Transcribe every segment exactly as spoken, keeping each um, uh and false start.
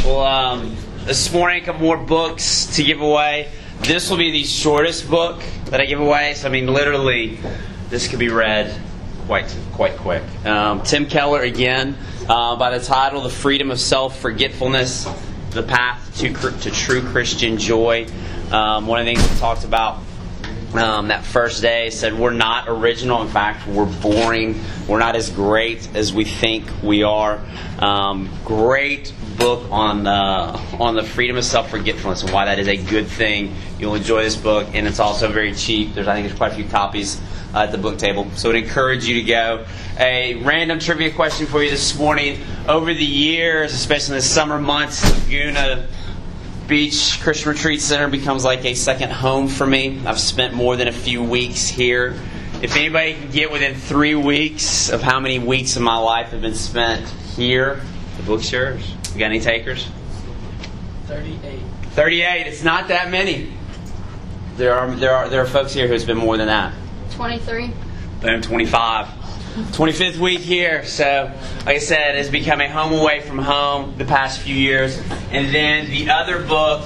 Well, um, this morning, a couple more books to give away. This will be the shortest book that I give away. So, I mean, literally, this could be read quite quite quick. Um, Tim Keller, again, uh, by the title, The Freedom of Self-Forgetfulness, The Path to, to True Christian Joy. Um, one of the things we talked about Um, that first day said we're not original. In fact, we're boring. We're not as great as we think we are. Um, great book on uh, on the freedom of self-forgetfulness and why that is a good thing. You'll enjoy this book, and it's also very cheap. There's I think there's quite a few copies uh, at the book table, so I'd encourage you to go. A random trivia question for you this morning. Over the years, especially in the summer months, Laguna Beach Christian Retreat Center becomes like a second home for me. I've spent more than a few weeks here. If anybody can get within three weeks of how many weeks of my life have been spent here, the book's yours. You got any takers? Thirty-eight. Thirty-eight. It's not that many. There are there are there are folks here who's been more than that. Twenty-three. Boom. Twenty-five. twenty-fifth week here, so like I said, it's become a home away from home the past few years. And then the other book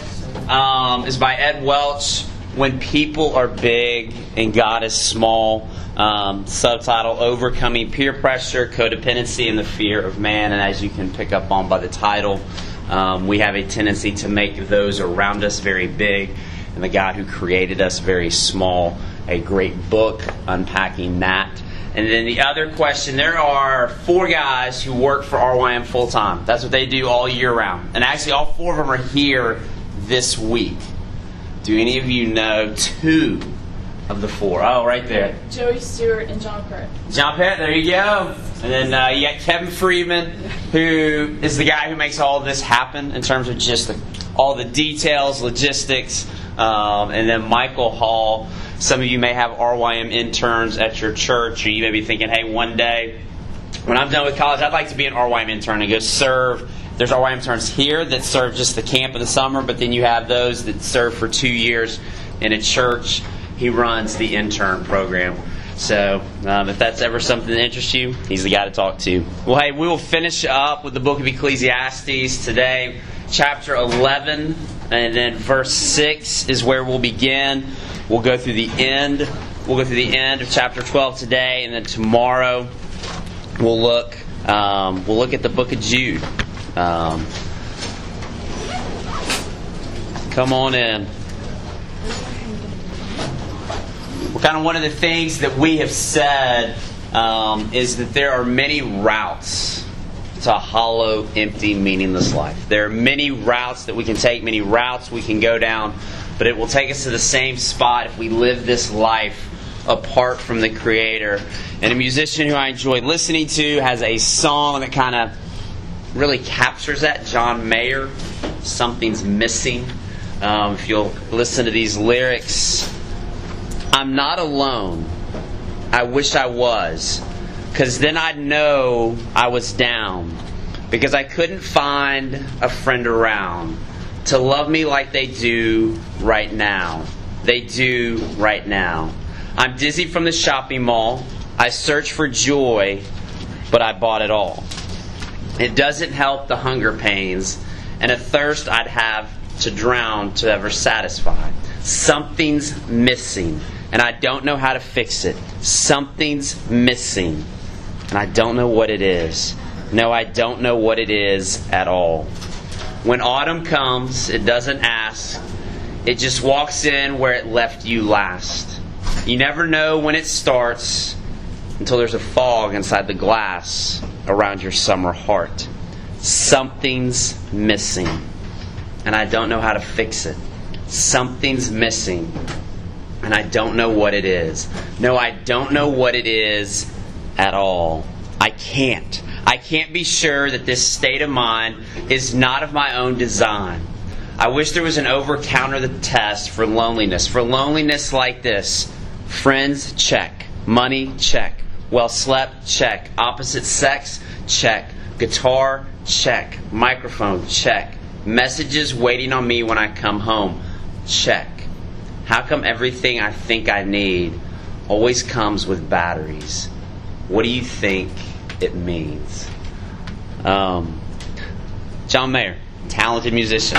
um, is by Ed Welch, When People Are Big and God is Small. Um, subtitle, Overcoming Peer Pressure, Codependency, and the Fear of Man. And as you can pick up on by the title, um, we have a tendency to make those around us very big and the God who created us very small. A great book unpacking that. And then the other question, there are four guys who work for R Y M full-time. That's what they do all year round. And actually all four of them are here this week. Do any of you know two of the four? Oh, right there. Joey Stewart and John Pett. John Pett, there you go. And then uh, you got Kevin Freeman, who is the guy who makes all of this happen in terms of just the, all the details, logistics. Um, and then Michael Hall. Some of you may have R Y M interns at your church, or you may be thinking, hey, one day when I'm done with college, I'd like to be an R Y M intern and go serve. There's R Y M interns here that serve just the camp of the summer, but then you have those that serve for two years in a church. He runs the intern program. So um, if that's ever something that interests you, he's the guy to talk to. Well, hey, we will finish up with the book of Ecclesiastes today. Chapter eleven, and then verse six is where we'll begin. We'll go through the end. We'll go through the end of chapter twelve today, and then tomorrow we'll look. Um, we'll look at the book of Jude. Um, come on in. Well, kind of one of the things that we have said um, is that there are many routes to a hollow, empty, meaningless life. There are many routes that we can take, many routes we can go down, but it will take us to the same spot if we live this life apart from the Creator. And a musician who I enjoy listening to has a song that kind of really captures that. John Mayer, Something's Missing. Um, if you'll listen to these lyrics, I'm not alone. I wish I was. Because then I'd know I was down. Because I couldn't find a friend around to love me like they do right now. They do right now. I'm dizzy from the shopping mall. I search for joy, but I bought it all. It doesn't help the hunger pains and a thirst I'd have to drown to ever satisfy. Something's missing, and I don't know how to fix it. Something's missing, and I don't know what it is. No, I don't know what it is at all. When autumn comes, it doesn't ask. It just walks in where it left you last. You never know when it starts until there's a fog inside the glass around your summer heart. Something's missing, and I don't know how to fix it. Something's missing, and I don't know what it is. No, I don't know what it is at all. I can't. I can't be sure that this state of mind is not of my own design. I wish there was an over-counter the test for loneliness. For loneliness like this: friends, check. Money, check. Well slept, check. Opposite sex, check. Guitar, check. Microphone, check. Messages waiting on me when I come home, check. How come everything I think I need always comes with batteries? What do you think it means? Um, John Mayer. talented musician.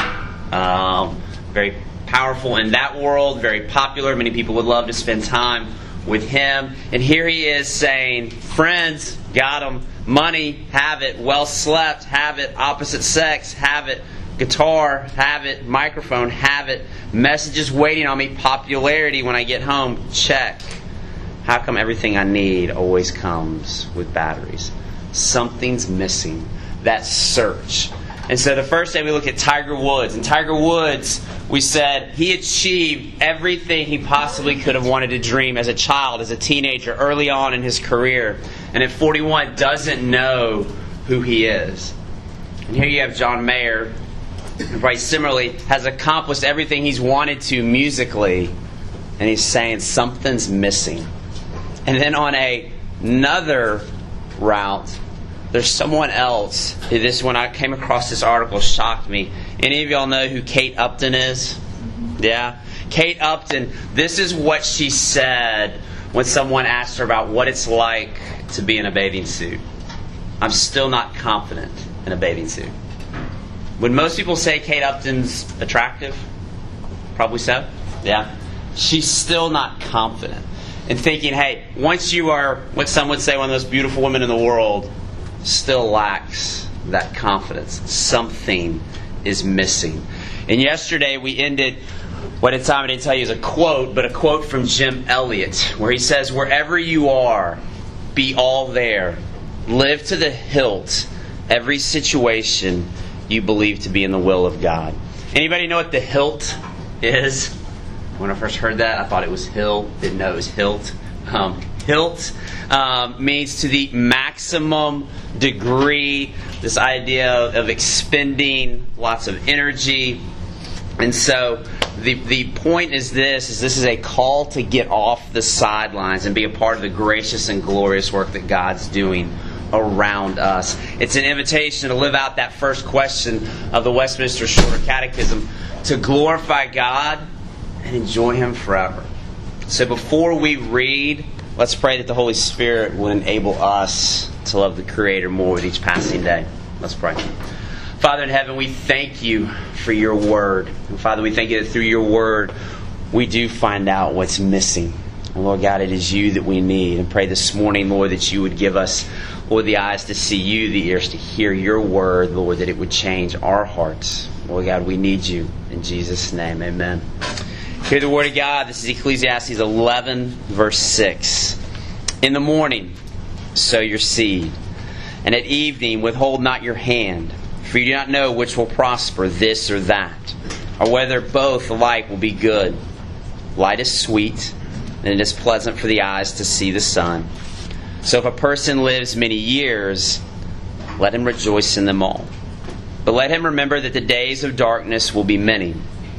Um, very powerful in that world, very popular. Many people would love to spend time with him. And here he is saying, friends, got him. Money, have it. Well slept, have it. Opposite sex, have it. Guitar, have it. Microphone, have it. Messages waiting on me. Popularity when I get home, check. How come everything I need always comes with batteries? Something's missing. That search. And so the first day we look at Tiger Woods. And Tiger Woods, we said he achieved everything he possibly could have wanted to dream as a child, as a teenager, early on in his career. And at forty-one, doesn't know who he is. And here you have John Mayer, who probably similarly has accomplished everything he's wanted to musically. And he's saying something's missing. And then on a, another route, there's someone else. This, when I came across this article, shocked me. Any of y'all know who Kate Upton is? Yeah? Kate Upton, this is what she said when someone asked her about what it's like to be in a bathing suit. I'm still not confident in a bathing suit. Would most people say Kate Upton's attractive? Probably so. Yeah? She's still not confident. And thinking, hey, once you are what some would say one of the most beautiful women in the world, still lacks that confidence. Something is missing. And yesterday we ended what at time I didn't tell you is a quote, but a quote from Jim Elliot, where he says, wherever you are, be all there. Live to the hilt every situation you believe to be in the will of God. Anybody know what the hilt is? When I first heard that, I thought it was hill. Didn't know it was hilt. Um, hilt um, means to the maximum degree. This idea of, of expending lots of energy. And so the the point is this, is this is a call to get off the sidelines and be a part of the gracious and glorious work that God's doing around us. It's an invitation to live out that first question of the Westminster Shorter Catechism, to glorify God and enjoy Him forever. So before we read, let's pray that the Holy Spirit will enable us to love the Creator more with each passing day. Let's pray. Father in heaven, we thank you for your word. And Father, we thank you that through your word, we do find out what's missing. And Lord God, it is you that we need. And pray this morning, Lord, that you would give us, Lord, the eyes to see you, the ears to hear your word, Lord, that it would change our hearts. Lord God, we need you. In Jesus' name, amen. Hear the word of God. This is Ecclesiastes eleven, verse six. In the morning, sow your seed, and at evening withhold not your hand, for you do not know which will prosper, this or that, or whether both alike will be good. Light is sweet, and it is pleasant for the eyes to see the sun. So if a person lives many years, let him rejoice in them all. But let him remember that the days of darkness will be many.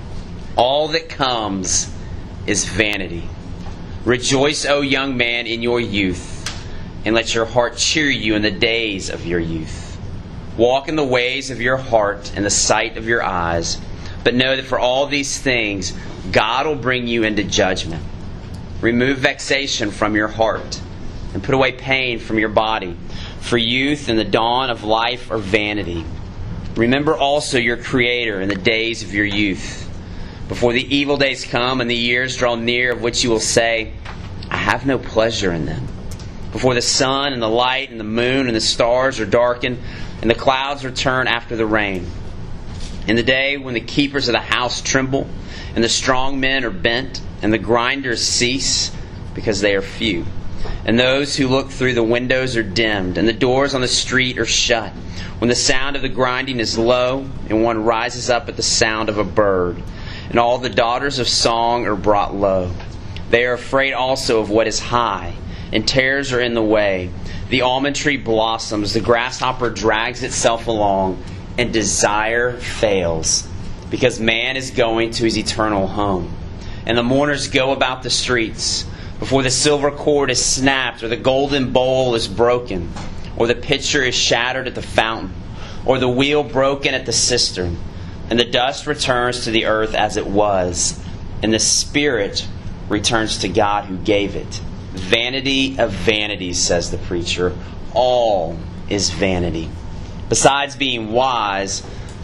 All that comes is vanity. Rejoice, O young man, in your youth, and let your heart cheer you in the days of your youth. Walk in the ways of your heart and the sight of your eyes, but know that for all these things God will bring you into judgment. Remove vexation from your heart, and put away pain from your body, for youth and the dawn of life are vanity. Remember also your Creator in the days of your youth, before the evil days come and the years draw near of which you will say, I have no pleasure in them. Before the sun and the light and the moon and the stars are darkened and the clouds return after the rain. In the day when the keepers of the house tremble and the strong men are bent and the grinders cease because they are few. And those who look through the windows are dimmed and the doors on the street are shut. When the sound of the grinding is low and one rises up at the sound of a bird. And all the daughters of song are brought low. They are afraid also of what is high, and tares are in the way. The almond tree blossoms, the grasshopper drags itself along, and desire fails, because man is going to his eternal home. And the mourners go about the streets, before the silver cord is snapped, or the golden bowl is broken, or the pitcher is shattered at the fountain, or the wheel broken at the cistern. And the dust returns to the earth as it was, and the spirit returns to God who gave it. Vanity of vanities, says the preacher. All is vanity. Besides being wise,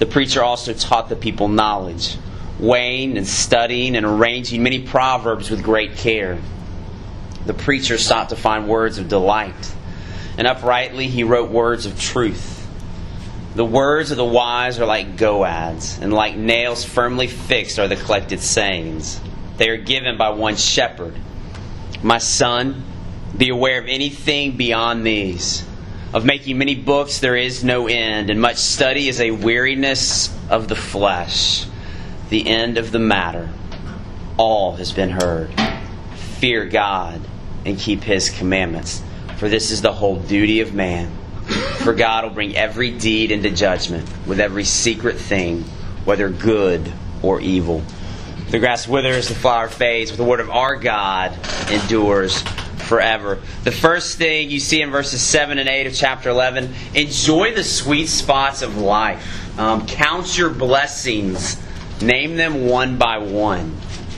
The preacher also taught the people knowledge, weighing and studying and arranging many proverbs with great care. The preacher sought to find words of delight, and uprightly he wrote words of truth. The words of the wise are like goads, and like nails firmly fixed are the collected sayings. They are given by one shepherd. My son, be aware of anything beyond these. Of making many books there is no end, and much study is a weariness of the flesh. The end of the matter, all has been heard. Fear God and keep His commandments, for this is the whole duty of man. For God will bring every deed into judgment with every secret thing, whether good or evil. The grass withers, the flower fades, but the word of our God endures forever. The first thing you see in verses seven and eight of chapter eleven, enjoy the sweet spots of life. Um, count your blessings. Name them one by one.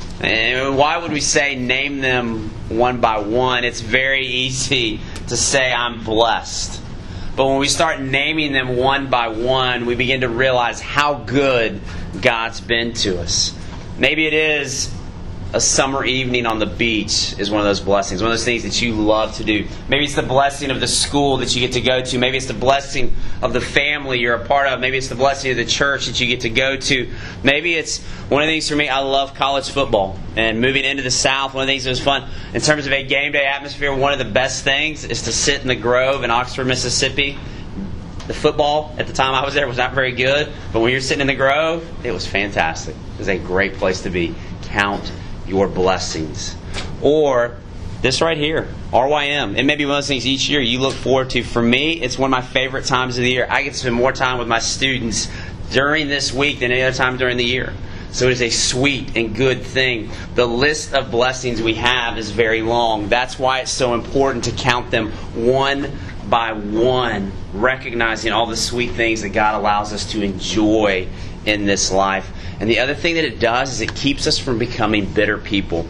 And why would we say name them one by one? It's very easy to say I'm blessed. But when we start naming them one by one, we begin to realize how good God's been to us. Maybe it is a summer evening on the beach is one of those blessings, one of those things that you love to do. Maybe it's the blessing of the school that you get to go to. Maybe it's the blessing of the family you're a part of. Maybe it's the blessing of the church that you get to go to. Maybe it's one of the things for me, I love college football. And moving into the South, one of the things that was fun, in terms of a game day atmosphere, one of the best things is to sit in the Grove in Oxford, Mississippi. The football, at the time I was there, was not very good. But when you're sitting in the Grove, it was fantastic. It was a great place to be. Count your blessings. Or this right here, R Y M. It may be one of those things each year you look forward to. For me, it's one of my favorite times of the year. I get to spend more time with my students during this week than any other time during the year. So it is a sweet and good thing. The list of blessings we have is very long. That's why it's so important to count them one by one, recognizing all the sweet things that God allows us to enjoy in this life. And the other thing that it does is it keeps us from becoming bitter people,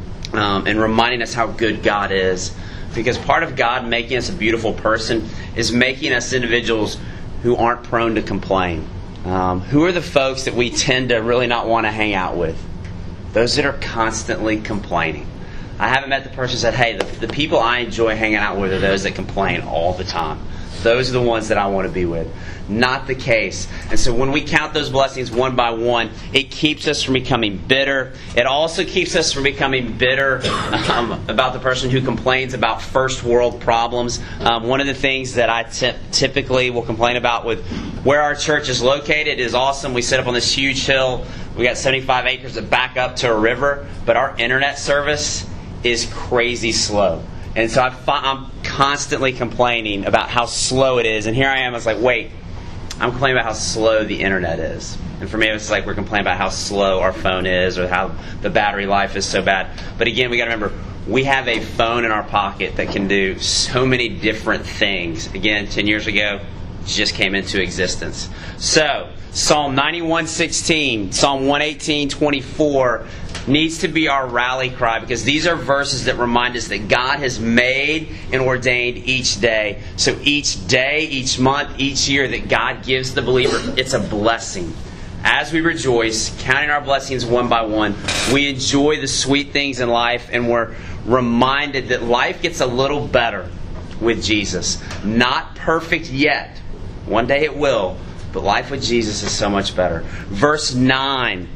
um, and reminding us how good God is. Because part of God making us a beautiful person is making us individuals who aren't prone to complain. Um, who are the folks that we tend to really not want to hang out with? Those that are constantly complaining. I haven't met the person who said, hey, the, the people I enjoy hanging out with are those that complain all the time. Those are the ones that I want to be with. Not the case. And so when we count those blessings one by one, it keeps us from becoming bitter. It also keeps us from becoming bitter um, about the person who complains about first world problems. Um, one of the things that I t- typically will complain about with where our church is located is awesome. We sit up on this huge hill. We got seventy-five acres that back up to a river, but our internet service is crazy slow. And so I fi- I'm constantly complaining about how slow it is. And here I am, I was like, wait, I'm complaining about how slow the internet is. And for me, it's like we're complaining about how slow our phone is or how the battery life is so bad. But again, we got to remember, we have a phone in our pocket that can do so many different things. Again, ten years ago, it just came into existence. So, Psalm ninety-one sixteen, Psalm one eighteen twenty-four needs to be our rally cry, because these are verses that remind us that God has made and ordained each day. So each day, each month, each year that God gives the believer, it's a blessing. As we rejoice, counting our blessings one by one, we enjoy the sweet things in life, and we're reminded that life gets a little better with Jesus. Not perfect yet. One day it will. But life with Jesus is so much better. Verse nine,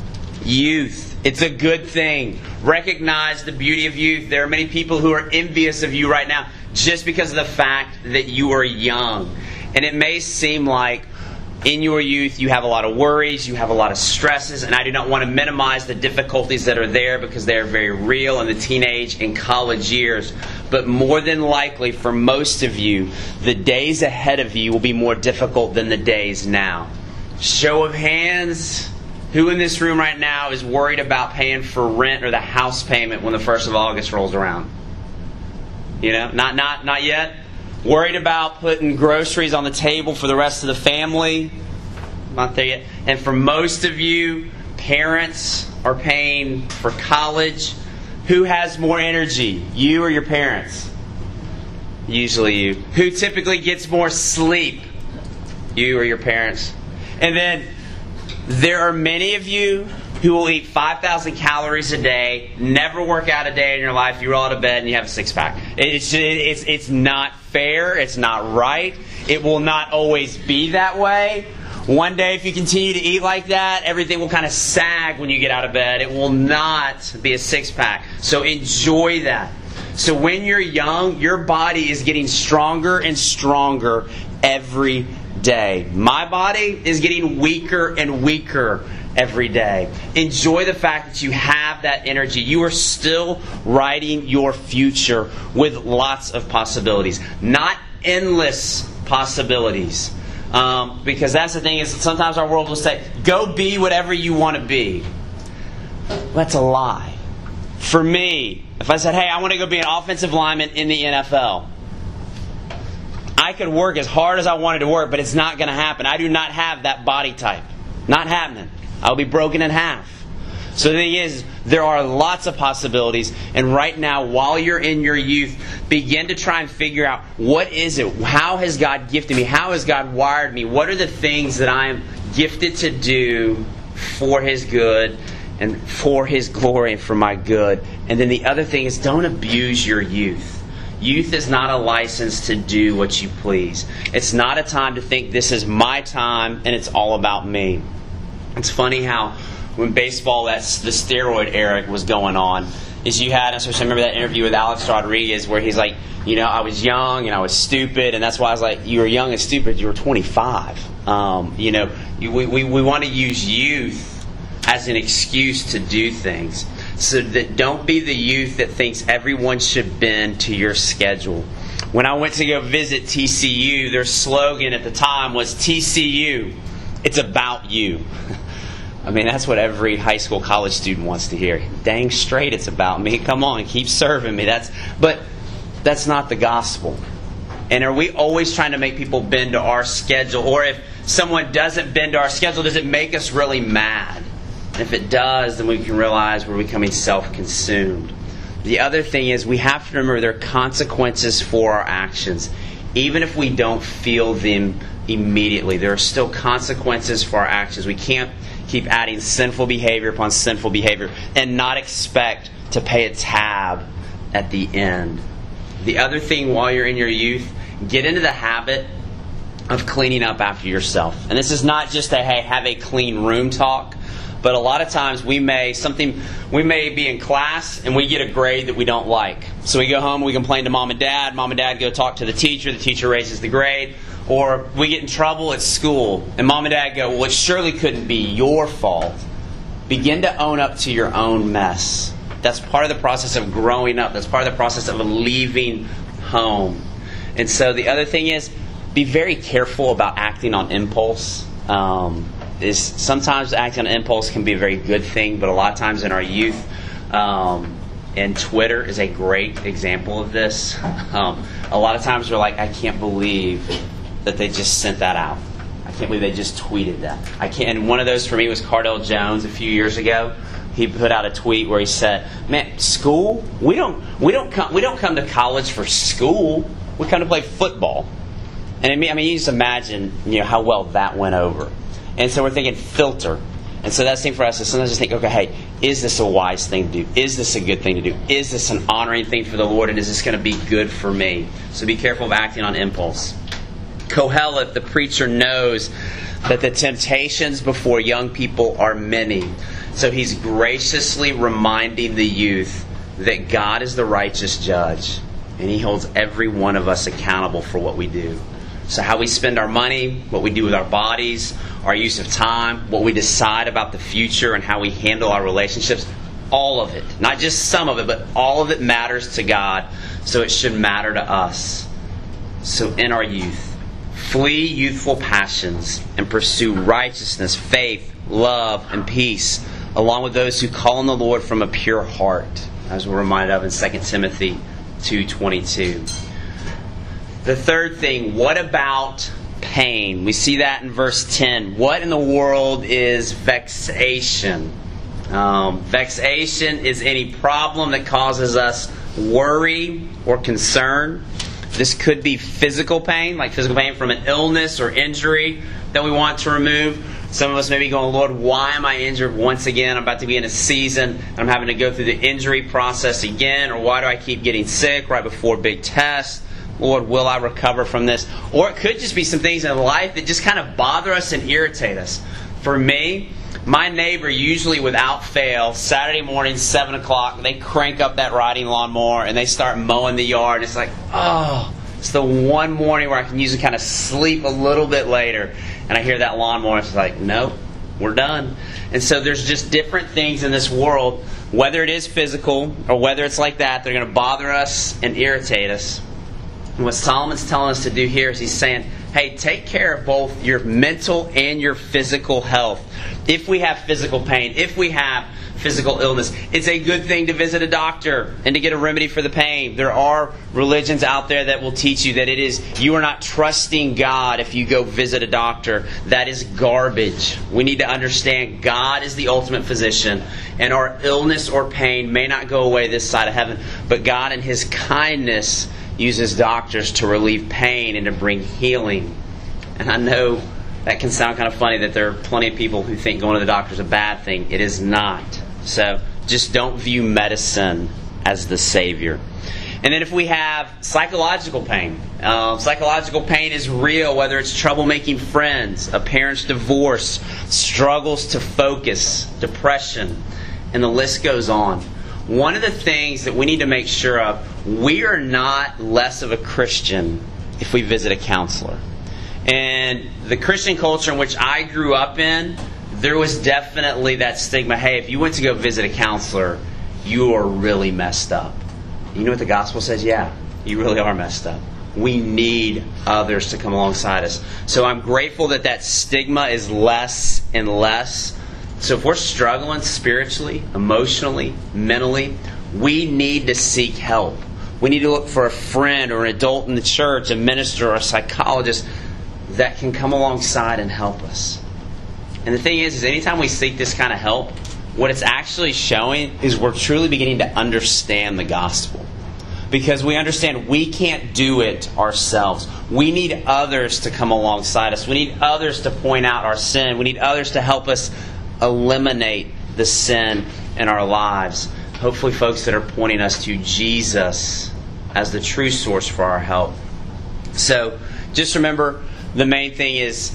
youth. It's a good thing. Recognize the beauty of youth. There are many people who are envious of you right now just because of the fact that you are young. And it may seem like in your youth you have a lot of worries, you have a lot of stresses, and I do not want to minimize the difficulties that are there because they are very real in the teenage and college years. But more than likely for most of you, the days ahead of you will be more difficult than the days now. Show of hands. Who in this room right now is worried about paying for rent or the house payment when the first of August rolls around? You know, not not not yet. Worried about putting groceries on the table for the rest of the family? Not there yet. And for most of you, parents are paying for college. Who has more energy, you or your parents? Usually you. Who typically gets more sleep, you or your parents? And then there are many of you who will eat five thousand calories a day, never work out a day in your life, you roll out of bed and you have a six-pack. It's, it's, it's not fair. It's not right. It will not always be that way. One day, if you continue to eat like that, everything will kind of sag when you get out of bed. It will not be a six-pack. So enjoy that. So when you're young, your body is getting stronger and stronger every day. My body is getting weaker and weaker every day. Enjoy the fact that you have that energy. You are still writing your future with lots of possibilities. Not endless possibilities. Um, because that's the thing is sometimes our world will say, go be whatever you want to be. That's a lie. For me, if I said, hey, I want to go be an offensive lineman in the N F L, I could work as hard as I wanted to work, but it's not going to happen. I do not have that body type. Not happening. I'll be broken in half. So the thing is, there are lots of possibilities. And right now, while you're in your youth, begin to try and figure out, what is it? How has God gifted me? How has God wired me? What are the things that I am gifted to do for His good and for His glory and for my good? And then the other thing is, don't abuse your youth. Youth is not a license to do what you please. It's not a time to think this is my time and it's all about me. It's funny how when baseball, that's the steroid era was going on, is you had, I remember that interview with Alex Rodriguez where he's like, you know, I was young and I was stupid, and that's why I was like, you were young and stupid, you were twenty-five. Um, you know, you, we, we, we want to use youth as an excuse to do things. So that don't be the youth that thinks everyone should bend to your schedule. When I went to go visit T C U, their slogan at the time was T C U, it's about you. I mean, that's what every high school, college student wants to hear. Dang straight, it's about me. Come on, keep serving me. That's, but that's not the gospel. And are we always trying to make people bend to our schedule? Or if someone doesn't bend to our schedule, does it make us really mad? And if it does, then we can realize we're becoming self-consumed. The other thing is, we have to remember there are consequences for our actions. Even if we don't feel them immediately, there are still consequences for our actions. We can't keep adding sinful behavior upon sinful behavior and not expect to pay a tab at the end. The other thing while you're in your youth, get into the habit of cleaning up after yourself. And this is not just a, hey, have a clean room talk, but a lot of times we may something we may be in class and we get a grade that we don't like. So we go home, we complain to mom and dad, mom and dad go talk to the teacher, the teacher raises the grade. Or we get in trouble at school, and mom and dad go, well, it surely couldn't be your fault. Begin to own up to your own mess. That's part of the process of growing up. That's part of the process of leaving home. And so the other thing is, be very careful about acting on impulse. Um, is sometimes acting on impulse can be a very good thing, but a lot of times in our youth, um, and Twitter is a great example of this. Um, a lot of times we're like, I can't believe that they just sent that out. I can't believe they just tweeted that. I can't. And one of those for me was Cardell Jones a few years ago. He put out a tweet where he said, "Man, school? We don't we don't come we don't come to college for school. We come to play football." And I mean, I mean, you just imagine, you know, how well that went over. And so we're thinking filter. And so that's the thing for us is sometimes just think, okay, hey, is this a wise thing to do? Is this a good thing to do? Is this an honoring thing for the Lord? And is this going to be good for me? So be careful of acting on impulse. Kohelet, the preacher, knows that the temptations before young people are many. So he's graciously reminding the youth that God is the righteous judge. And He holds every one of us accountable for what we do. So how we spend our money, what we do with our bodies, our use of time, what we decide about the future, and how we handle our relationships, all of it. Not just some of it, but all of it matters to God. So it should matter to us. So in our youth, flee youthful passions and pursue righteousness, faith, love, and peace, along with those who call on the Lord from a pure heart, as we're reminded of in Second Timothy two twenty-two. The third thing, what about pain? We see that in verse ten. What in the world is vexation? Um, vexation is any problem that causes us worry or concern. This could be physical pain, like physical pain from an illness or injury, that we want to remove. Some of us may be going, Lord, why am I injured once again? I'm about to be in a season, and I'm having to go through the injury process again. Or why do I keep getting sick right before big tests? Lord, will I recover from this? Or it could just be some things in life that just kind of bother us and irritate us. For me, my neighbor usually without fail, Saturday morning, seven o'clock, they crank up that riding lawnmower and they start mowing the yard. It's like, oh, it's the one morning where I can usually kind of sleep a little bit later. And I hear that lawnmower, it's like, nope, we're done. And so there's just different things in this world, whether it is physical or whether it's like that, they're going to bother us and irritate us. And what Solomon's telling us to do here is he's saying, hey, take care of both your mental and your physical health. If we have physical pain, if we have physical illness, it's a good thing to visit a doctor and to get a remedy for the pain. There are religions out there that will teach you that it is, you are not trusting God if you go visit a doctor. That is garbage. We need to understand God is the ultimate physician, and our illness or pain may not go away this side of heaven, but God in His kindness uses doctors to relieve pain and to bring healing. And I know that can sound kind of funny that there are plenty of people who think going to the doctor is a bad thing. It is not. So just don't view medicine as the Savior. And then if we have psychological pain, uh, psychological pain is real, whether it's trouble making friends, a parent's divorce, struggles to focus, depression, and the list goes on. One of the things that we need to make sure of, we are not less of a Christian if we visit a counselor. And the Christian culture in which I grew up in, there was definitely that stigma, hey, if you went to go visit a counselor, you are really messed up. You know what the gospel says? Yeah, you really are messed up. We need others to come alongside us. So I'm grateful that that stigma is less and less. So if we're struggling spiritually, emotionally, mentally, we need to seek help. We need to look for a friend or an adult in the church, a minister or a psychologist that can come alongside and help us. And the thing is, is anytime we seek this kind of help, what it's actually showing is we're truly beginning to understand the gospel. Because we understand we can't do it ourselves. We need others to come alongside us. We need others to point out our sin. We need others to help us eliminate the sin in our lives. Hopefully folks that are pointing us to Jesus as the true source for our help. So just remember, the main thing is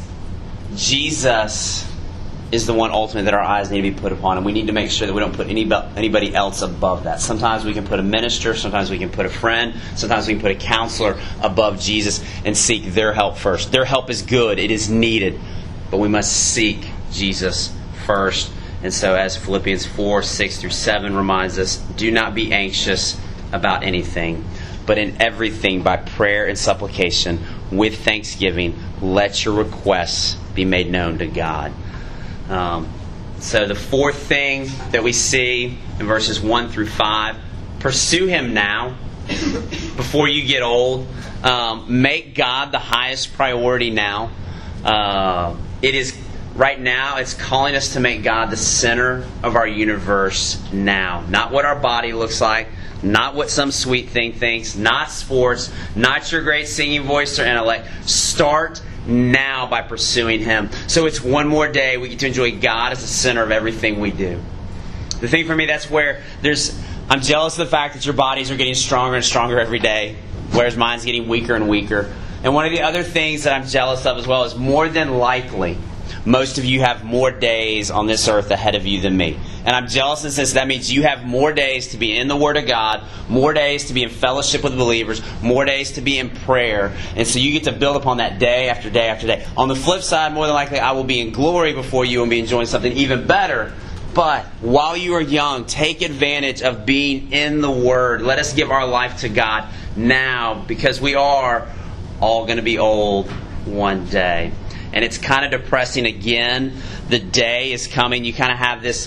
Jesus is the one ultimate that our eyes need to be put upon, and we need to make sure that we don't put anybody else above that. Sometimes we can put a minister, sometimes we can put a friend, sometimes we can put a counselor above Jesus and seek their help first. Their help is good, it is needed, but we must seek Jesus first. And so as Philippians four, six through seven reminds us, do not be anxious about anything, but in everything by prayer and supplication with thanksgiving let your requests be made known to God. Um, so the fourth thing that we see in verses one through five, pursue Him now before you get old. Um, make God the highest priority now. Uh, it is right now, it's calling us to make God the center of our universe now. Not what our body looks like, not what some sweet thing thinks, not sports, not your great singing voice or intellect. Start now by pursuing Him. So it's one more day we get to enjoy God as the center of everything we do. The thing for me, that's where there's, I'm jealous of the fact that your bodies are getting stronger and stronger every day, whereas mine's getting weaker and weaker. And one of the other things that I'm jealous of as well is more than likely, most of you have more days on this earth ahead of you than me. And I'm jealous in the sense that means you have more days to be in the Word of God, more days to be in fellowship with believers, more days to be in prayer. And so you get to build upon that day after day after day. On the flip side, more than likely, I will be in glory before you and be enjoying something even better. But while you are young, take advantage of being in the Word. Let us give our life to God now, because we are all going to be old one day. And it's kind of depressing again. The day is coming. You kind of have this,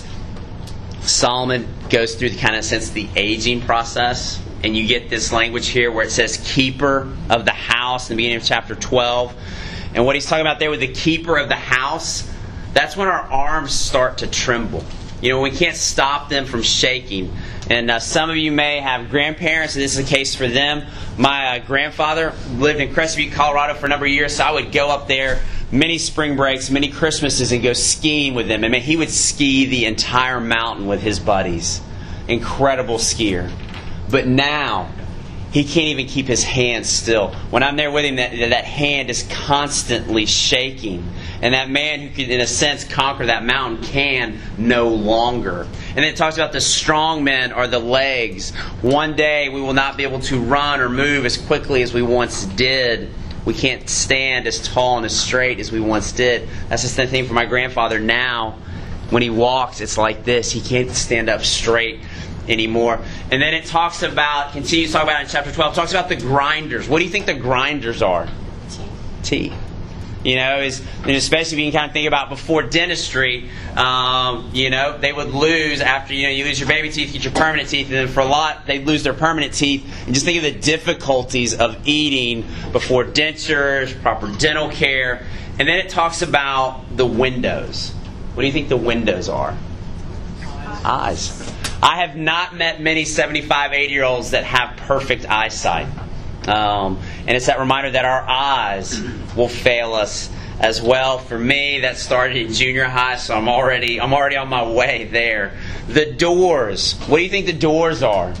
Solomon goes through the kind of sense the aging process. And you get this language here where it says keeper of the house in the beginning of chapter twelve. And what he's talking about there with the keeper of the house, that's when our arms start to tremble. You know, we can't stop them from shaking. And uh, some of you may have grandparents, and this is the case for them. My uh, grandfather lived in Crestview, Colorado for a number of years, so I would go up there many spring breaks, many Christmases, and go skiing with him. I mean, he would ski the entire mountain with his buddies. Incredible skier. But now, he can't even keep his hands still. When I'm there with him, that, that hand is constantly shaking. And that man who could, in a sense, conquer that mountain can no longer. And then it talks about the strong men are the legs. One day we will not be able to run or move as quickly as we once did. We can't stand as tall and as straight as we once did. That's the same thing for my grandfather. Now, when he walks, it's like this. He can't stand up straight anymore. And then it talks about, continues to talk about in chapter twelve, it talks about the grinders. What do you think the grinders are? Teeth. You know, is and especially if you can kind of think about before dentistry, um, you know, they would lose after, you know, you lose your baby teeth, get your permanent teeth, and then for a lot, they'd lose their permanent teeth. And just think of the difficulties of eating before dentures, proper dental care. And then it talks about the windows. What do you think the windows are? Eyes. I have not met many seventy-five, eighty-year-olds that have perfect eyesight. Um, and it's that reminder that our eyes will fail us as well. For me, that started in junior high, so I'm already I'm already on my way there. The doors. What do you think the doors are?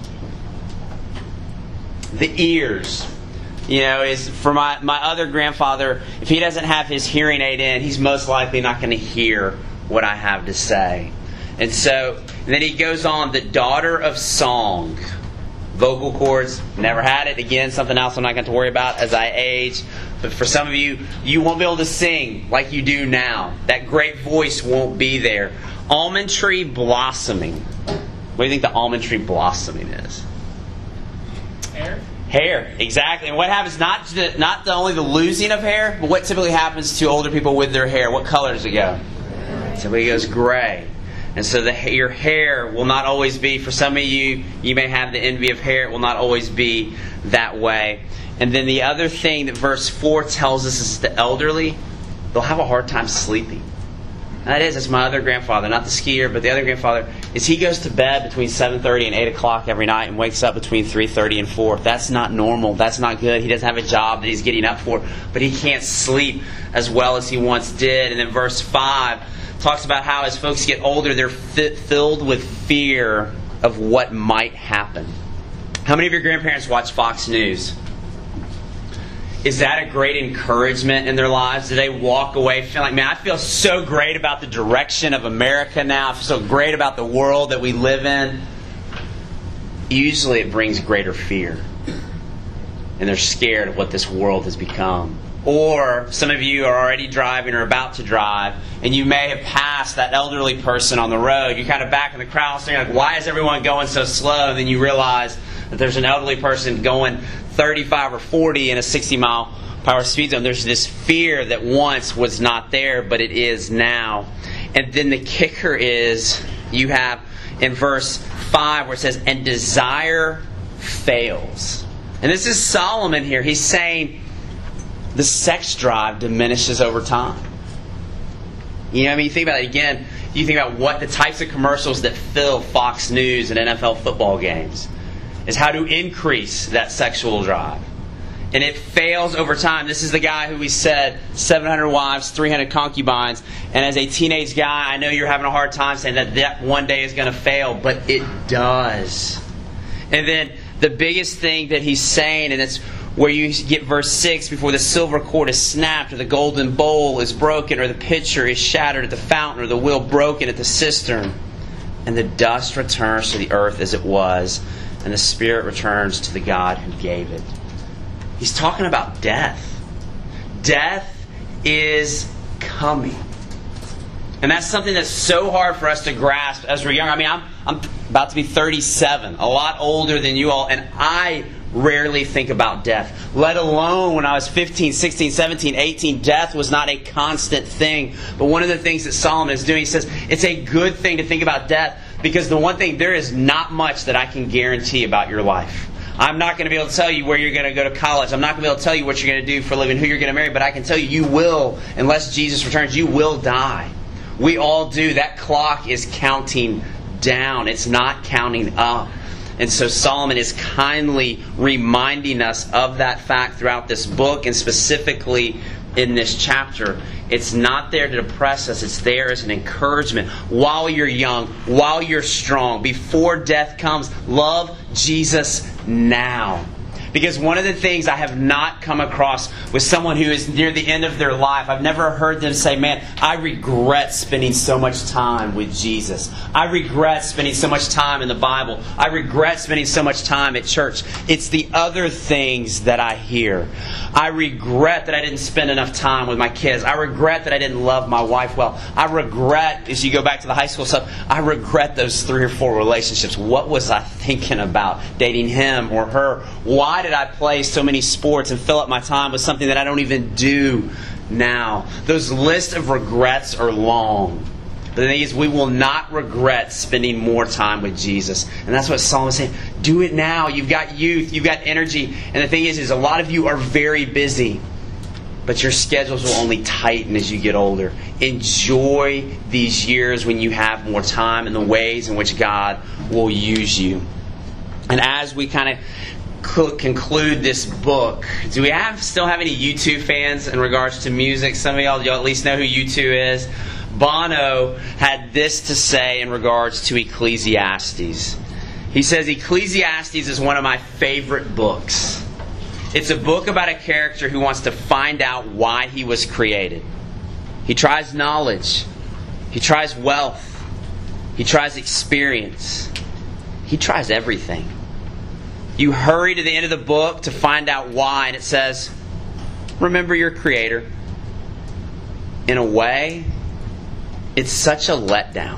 The ears. You know, is for my, my other grandfather, if he doesn't have his hearing aid in, he's most likely not going to hear what I have to say. And so, and then he goes on, the daughter of song. Vocal cords, never had it. Again, something else I'm not going to worry about as I age. But for some of you, you won't be able to sing like you do now. That great voice won't be there. Almond tree blossoming. What do you think the almond tree blossoming is? Hair. Hair, exactly. And what happens, not the, not the, only the losing of hair, but what typically happens to older people with their hair? What color does it go? Typically it goes gray. And so the, your hair will not always be, for some of you, you may have the envy of hair, it will not always be that way. And then the other thing that verse four tells us is the elderly, they'll have a hard time sleeping. And that is, it's my other grandfather, not the skier, but the other grandfather, is he goes to bed between seven thirty and eight o'clock every night and wakes up between three thirty and four. That's not normal. That's not good. He doesn't have a job that he's getting up for, but he can't sleep as well as he once did. And then verse five talks about how as folks get older, they're fi- filled with fear of what might happen. How many of your grandparents watch Fox News? Is that a great encouragement in their lives? Do they walk away feeling like, man, I feel so great about the direction of America now. I feel so great about the world that we live in. Usually it brings greater fear. And they're scared of what this world has become. Or some of you are already driving or about to drive, and you may have passed that elderly person on the road. You're kind of back in the crowd saying, like, why is everyone going so slow? And then you realize that there's an elderly person going thirty-five or forty in a sixty mile per hour speed zone. There's this fear that once was not there, but it is now. And then the kicker is, you have in verse five where it says, and desire fails. And this is Solomon here. He's saying, the sex drive diminishes over time. You know, I mean, you think about it again. You think about what the types of commercials that fill Fox News and N F L football games is how to increase that sexual drive. And it fails over time. This is the guy who we said seven hundred wives, three hundred concubines. And as a teenage guy, I know you're having a hard time saying that that one day is going to fail, but it does. And then the biggest thing that he's saying, and it's where you get verse six, before the silver cord is snapped, or the golden bowl is broken, or the pitcher is shattered at the fountain, or the wheel broken at the cistern. And the dust returns to the earth as it was, and the spirit returns to the God who gave it. He's talking about death. Death is coming. And that's something that's so hard for us to grasp as we're young. I mean, I'm, I'm about to be thirty-seven, a lot older than you all, and I rarely think about death. Let alone when I was fifteen, sixteen, seventeen, eighteen, death was not a constant thing. But one of the things that Solomon is doing, he says, it's a good thing to think about death, because the one thing, there is not much that I can guarantee about your life. I'm not going to be able to tell you where you're going to go to college. I'm not going to be able to tell you what you're going to do for a living, who you're going to marry, but I can tell you, you will, unless Jesus returns, you will die. We all do. That clock is counting down. It's not counting up. And so Solomon is kindly reminding us of that fact throughout this book, and specifically in this chapter. It's not there to depress us. It's there as an encouragement. While you're young, while you're strong, before death comes, love Jesus now. Because one of the things I have not come across with someone who is near the end of their life, I've never heard them say, man, I regret spending so much time with Jesus. I regret spending so much time in the Bible. I regret spending so much time at church. It's the other things that I hear. I regret that I didn't spend enough time with my kids. I regret that I didn't love my wife well. I regret, as you go back to the high school stuff, I regret those three or four relationships. What was I thinking about dating him or her? Why did I play so many sports and fill up my time with something that I don't even do now? Those lists of regrets are long. But the thing is, we will not regret spending more time with Jesus. And that's what Solomon's saying. Do it now. You've got youth. You've got energy. And the thing is, is a lot of you are very busy. But your schedules will only tighten as you get older. Enjoy these years when you have more time and the ways in which God will use you. And as we kind of conclude this book, do we have still have any U two fans in regards to music? Some of y'all, y'all at least know who U two is. Bono had this to say in regards to Ecclesiastes. He says, Ecclesiastes is one of my favorite books. It's a book about a character who wants to find out why he was created. He tries knowledge. He tries wealth. He tries experience. He tries everything. You hurry to the end of the book to find out why, and it says, remember your Creator. In a way, it's such a letdown.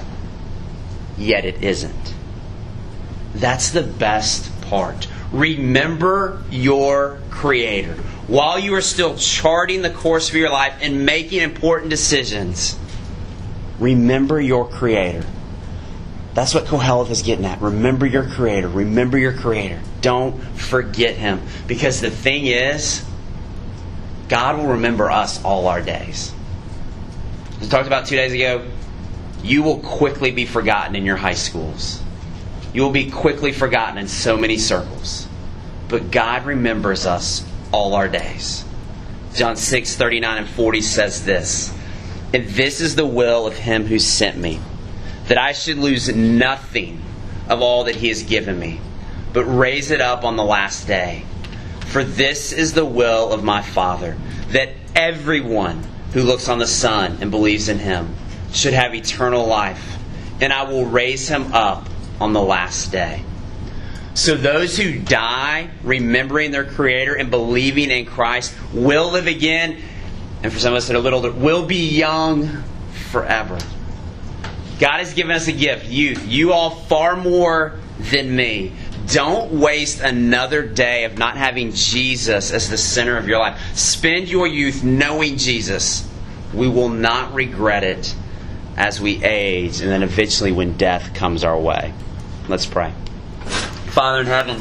Yet it isn't. That's the best part. Remember your Creator. While you are still charting the course of your life and making important decisions, remember your Creator. That's what Koheleth is getting at. Remember your Creator. Remember your Creator. Don't forget Him. Because the thing is, God will remember us all our days. As we talked about two days ago, you will quickly be forgotten in your high schools. You will be quickly forgotten in so many circles. But God remembers us all our days. John six, thirty-nine and forty says this, and this is the will of Him who sent me, that I should lose nothing of all that He has given me, but raise it up on the last day. For this is the will of my Father, that everyone who looks on the Son and believes in Him should have eternal life, and I will raise him up on the last day. So those who die remembering their Creator and believing in Christ will live again, and for some of us that are a little older, will be young forever. God has given us a gift, youth. You all far more than me. Don't waste another day of not having Jesus as the center of your life. Spend your youth knowing Jesus. We will not regret it as we age and then eventually when death comes our way. Let's pray. Father in heaven,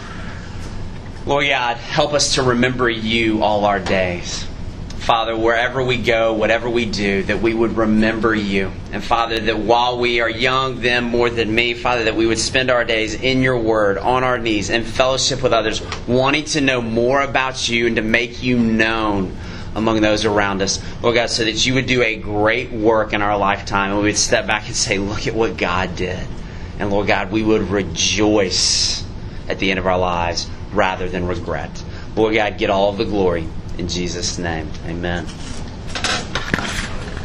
Lord God, help us to remember You all our days. Father, wherever we go, whatever we do, that we would remember You. And Father, that while we are young, them more than me, Father, that we would spend our days in Your Word, on our knees, in fellowship with others, wanting to know more about You and to make You known among those around us. Lord God, so that You would do a great work in our lifetime and we would step back and say, look at what God did. And Lord God, we would rejoice at the end of our lives rather than regret. Lord God, get all of the glory. In Jesus' name, amen.